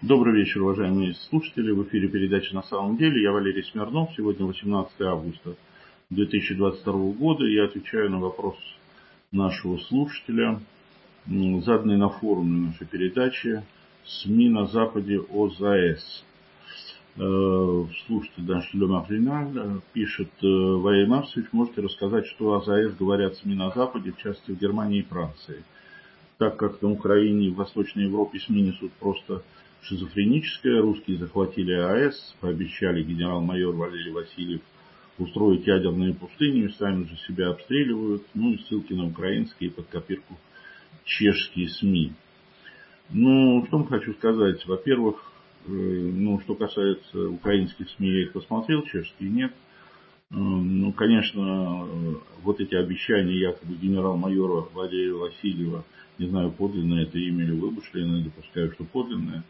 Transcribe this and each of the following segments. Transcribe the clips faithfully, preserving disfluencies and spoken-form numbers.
Добрый вечер, уважаемые слушатели. В эфире передача «На самом деле». Я Валерий Смирнов. Сегодня восемнадцатое августа две тысячи двадцать второго года. Я отвечаю на вопрос нашего слушателя, заданный на форуме нашей передачи «СМИ на Западе о ЗАЭС». Слушатель наш Ле Мартиналь пишет: Валерий Марсович, можете рассказать, что о ЗАЭС говорят СМИ на Западе, в частности в Германии и Франции? Так как на Украине и в Восточной Европе СМИ несут просто шизофреническое, русские захватили АЭС, пообещали генерал-майор Валерий Васильев устроить ядерные пустыни, сами же себя обстреливают, ну и ссылки на украинские под копирку чешские СМИ. Ну, что хочу сказать. Во-первых, ну, что касается украинских СМИ, я их посмотрел, чешские нет. Ну, конечно, вот эти обещания якобы генерал-майора Валерия Васильева, не знаю, подлинное это имя или вымышленное, допускаю, что подлинное,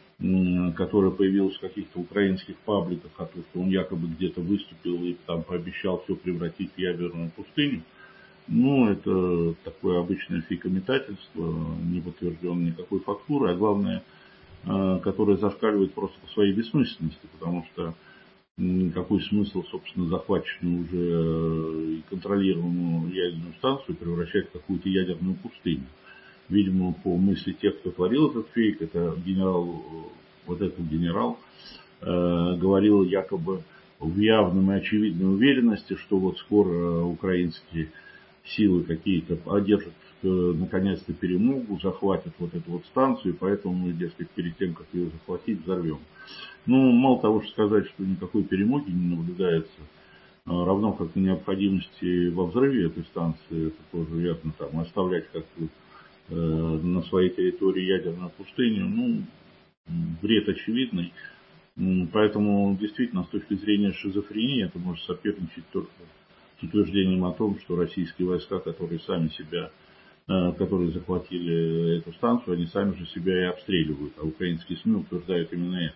которое появилось в каких-то украинских пабликах, о том, что он якобы где-то выступил и там пообещал все превратить в ядерную пустыню. Ну, это такое обычное фейкометательство, не подтвержденное никакой фактурой, а главное, которое зашкаливает просто по своей бессмысленности, потому что какой смысл, собственно, захваченную уже и контролируемую ядерную станцию превращать в какую-то ядерную пустыню? Видимо, по мысли тех, кто творил этот фейк, это генерал, вот этот генерал э, говорил якобы в явном и очевидной уверенности, что вот скоро украинские силы какие-то одержат э, наконец-то перемогу, захватят вот эту вот станцию, и поэтому мы, дескать, перед тем, как ее захватить, взорвем. Ну, мало того, что сказать, что никакой перемоги не наблюдается, равно как и необходимости во взрыве этой станции, это тоже верно, там, оставлять как-то э, на своей территории ядерную пустыню, ну, бред очевидный. Поэтому, действительно, с точки зрения шизофрении, это может соперничать только с утверждением о том, что российские войска, которые сами себя, э, которые захватили эту станцию, они сами же себя и обстреливают, а украинские СМИ утверждают именно это.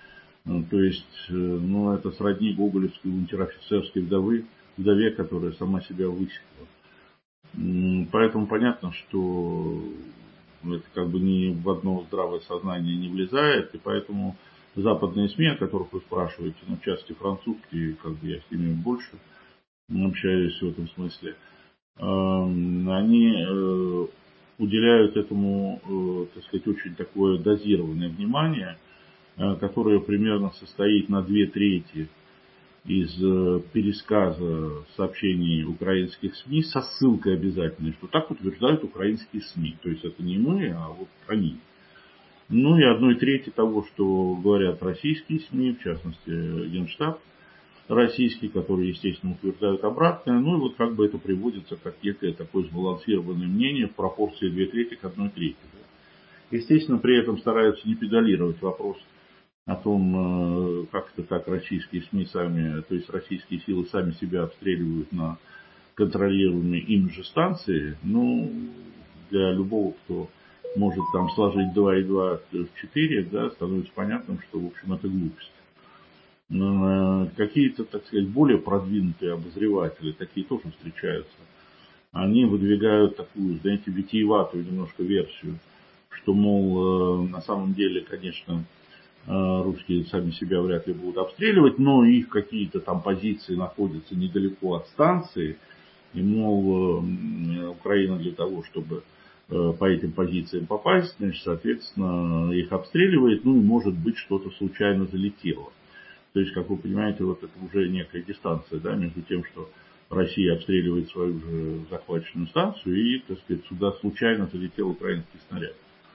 То есть, ну, это сродни гоголевской унтер-офицерской вдовы, вдове, которая сама себя высекла. Поэтому понятно, что это как бы ни в одно здравое сознание не влезает, и поэтому западные СМИ, о которых вы спрашиваете, ну, в частности французские, как бы я с ними больше общаюсь в этом смысле, они уделяют этому, так сказать, очень такое дозированное внимание, которая примерно состоит на две трети из пересказа сообщений украинских СМИ со ссылкой обязательной, что так утверждают украинские СМИ. То есть это не мы, а вот они. Ну и одной трети того, что говорят российские СМИ, в частности Генштаб российский, который, естественно, утверждают обратное. Ну и вот как бы это приводится как некое такое сбалансированное мнение в пропорции две трети к одной трети. Естественно, при этом стараются не педалировать вопрос о том, как это так российские СМИ сами, то есть российские силы сами себя обстреливают на контролируемые им же станции. Ну, для любого, кто может там сложить два и два в четыре, да, становится понятным, что, в общем, это глупость. Какие-то, так сказать, более продвинутые обозреватели, такие тоже встречаются. Они выдвигают такую, знаете, витиеватую немножко версию, что, мол, на самом деле, конечно, русские сами себя вряд ли будут обстреливать, но их какие-то там позиции находятся недалеко от станции, и, мол, Украина для того, чтобы по этим позициям попасть, значит, соответственно, их обстреливает, ну и, может быть, что-то случайно залетело. То есть, как вы понимаете, вот это уже некая дистанция, да, между тем, что Россия обстреливает свою же захваченную станцию, и, так сказать, сюда случайно залетел украинский снаряд.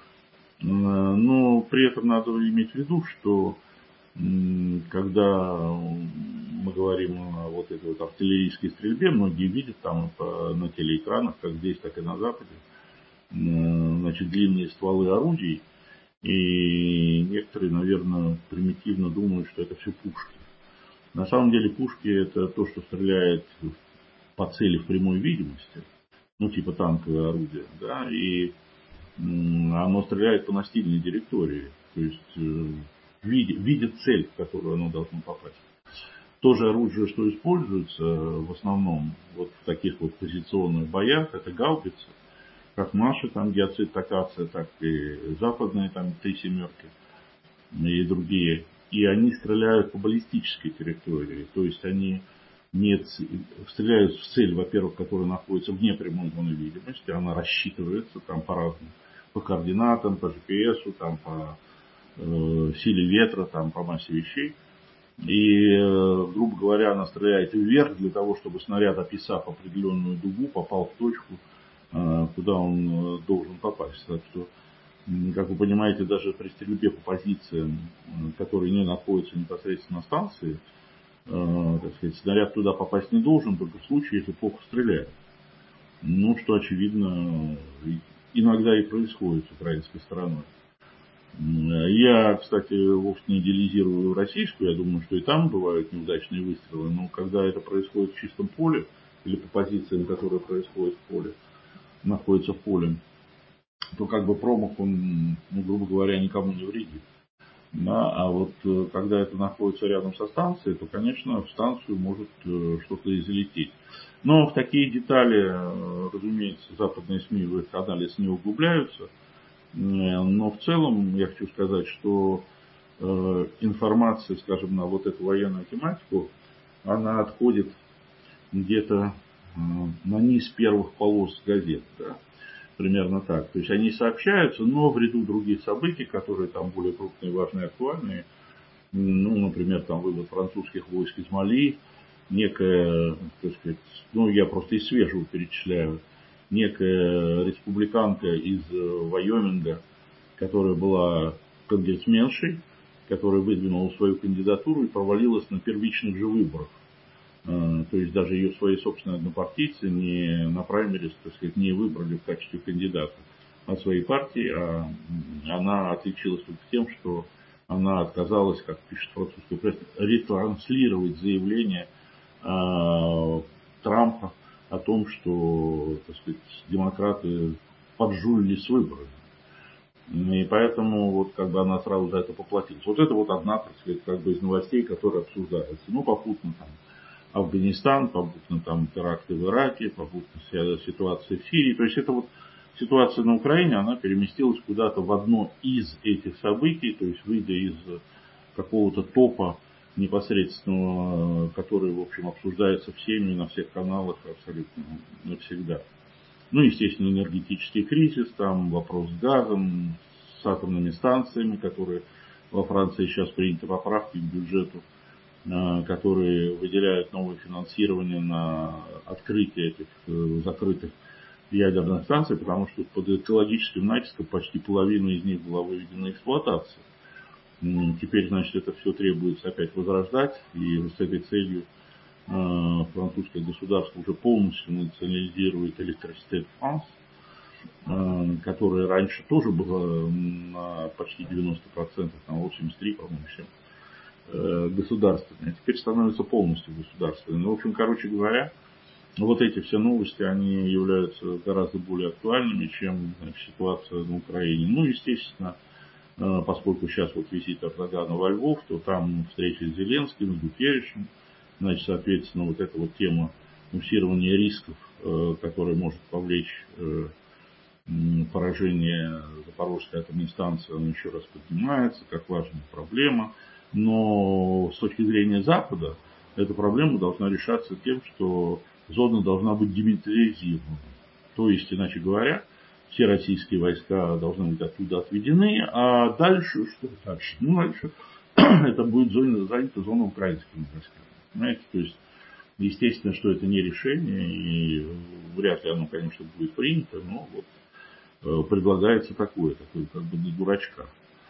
Но при этом надо иметь в виду, что когда мы говорим о вот этой вот артиллерийской стрельбе, многие видят там на телеэкранах, как здесь, так и на Западе, значит, длинные стволы орудий, и некоторые, наверное, примитивно думают, что это все пушки. На самом деле пушки — это то, что стреляет по цели в прямой видимости, ну типа танковое орудие, да, и оно стреляет по настильной директории, то есть видит, видит цель, в которую оно должно попасть. То же оружие, что используется в основном вот в таких вот позиционных боях, это гаубицы, как наши там гиацинт акация, так и западные там три семерки. и другие. И они стреляют по баллистической территории. То есть они не стреляют в цель, во-первых, которая находится вне прямой зоны видимости. Она рассчитывается там по-разному. По координатам, по джи пи эс, там, по э, силе ветра, там, по массе вещей. И, э, грубо говоря, она стреляет вверх для того, чтобы снаряд, описав определенную дугу, попал в точку, э, куда он э, должен попасть. Так что, как вы понимаете, даже при стрельбе по позициям, которые не находятся непосредственно на станции, э, так сказать, снаряд туда попасть не должен, только в случае, если плохо стреляет. Ну, что, очевидно, иногда и происходит с украинской стороной. Я, кстати, вовсе не идеализирую российскую, я думаю, что и там бывают неудачные выстрелы, но когда это происходит в чистом поле, или по позициям, которые происходят в поле, находятся в поле, то как бы промах, он, ну, грубо говоря, никому не вредит. Да, а вот когда это находится рядом со станцией, то, конечно, в станцию может что-то и залететь. Но в такие детали, разумеется, западные СМИ в их анализ не углубляются. Но в целом я хочу сказать, что э, информация, скажем, на вот эту военную тематику, она отходит где-то э, на низ первых полос газет. Да? Примерно так. То есть они сообщаются, но в ряду других событий, которые там более крупные, важные, актуальные, ну, например, там вывод французских войск из Мали, некая, так сказать, ну, я просто из свежего перечисляю, некая республиканка из Вайоминга, которая была конгрессменшей, которая выдвинула свою кандидатуру и провалилась на первичных же выборах. То есть даже ее свои собственные однопартийцы не на праймерис, так сказать, не выбрали в качестве кандидата от своей партии, а она отличилась только тем, что она отказалась, как пишет французская пресса, ретранслировать заявление Трампа о том, что, так сказать, демократы поджулили с выборами. И поэтому вот как бы она сразу за это поплатилась. Вот это вот одна, так сказать, как бы из новостей, которые обсуждаются. Ну, попутно там Афганистан, попутно там теракты в Ираке, попутно ситуация в Сирии. То есть это вот ситуация на Украине, она переместилась куда-то в одно из этих событий, то есть выйдя из какого-то топа непосредственного, который, в общем, обсуждается всеми на всех каналах абсолютно навсегда. Ну, естественно, энергетический кризис, там вопрос с газом, с атомными станциями, которые во Франции сейчас приняты поправки к бюджету, которые выделяют новое финансирование на открытие этих закрытых ядерных станций, потому что под экологическим натиском почти половина из них была выведена в эксплуатацию. Теперь, значит, это все требуется опять возрождать, и с этой целью французское государство уже полностью национализирует Электроситет Франс, которая раньше тоже была на почти девяносто процентов, на восемьдесят три процента, по-моему, еще, государственной, а теперь становится полностью государственной. Ну, в общем, короче говоря, вот эти все новости, они являются гораздо более актуальными, чем, значит, ситуация на Украине. Ну, естественно, поскольку сейчас вот визит Эрдогана во Львов, то там встреча с Зеленским, с Гутерришем, значит, соответственно, вот эта вот тема муссирования рисков, которая может повлечь поражение Запорожской атомной станции, она еще раз поднимается, как важная проблема. Но с точки зрения Запада, эта проблема должна решаться тем, что зона должна быть демилитаризирована. То есть, иначе говоря, все российские войска должны быть оттуда отведены, а дальше что дальше? Ну, дальше это будет зона, занята зона украинскими войсками. Понимаете? То есть, естественно, что это не решение, и вряд ли оно, конечно, будет принято, но вот предлагается такое, такое как бы для дурачка.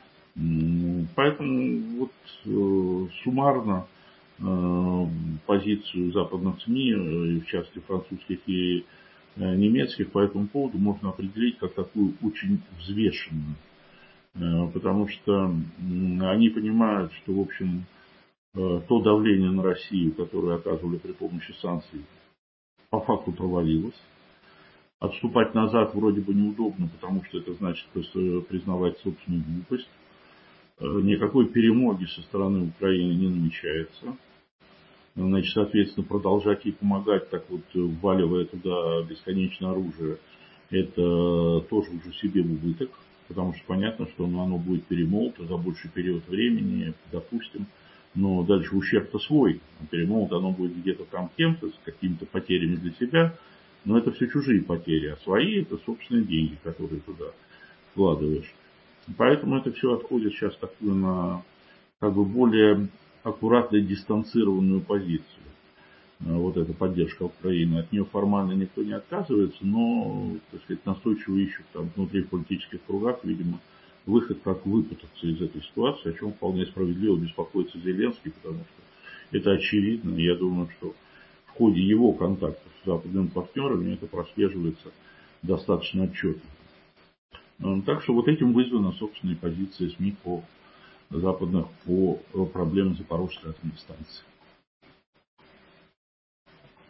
Поэтому вот суммарно позицию западных СМИ, в частности французских и немецких, по этому поводу можно определить как такую очень взвешенную. Потому что они понимают, что, в общем, то давление на Россию, которое оказывали при помощи санкций, по факту провалилось. Отступать назад вроде бы неудобно, потому что это значит признавать собственную глупость. Никакой перемоги со стороны Украины не намечается. Значит, соответственно, продолжать ей помогать, так вот, вваливая туда бесконечное оружие, это тоже уже себе в убыток. потому что понятно, что оно будет перемолото за больший период времени, допустим, но дальше ущерб-то свой. Перемолото оно будет где-то там кем-то, с какими-то потерями для себя, но это все чужие потери, а свои это собственные деньги, которые туда вкладываешь. Поэтому это все отходит сейчас такую на как бы более аккуратно дистанцированную позицию. Вот эта поддержка Украины. От нее формально никто не отказывается, но, так сказать, настойчиво ищут там внутри политических кругах, видимо, выход, как выпутаться из этой ситуации, о чем вполне справедливо беспокоится Зеленский, потому что это очевидно. И я думаю, что в ходе его контактов с западными партнерами это прослеживается достаточно отчетно. Так что вот этим вызвана, собственно, и позиция СМИ по западных по проблемам Запорожской атомной станции.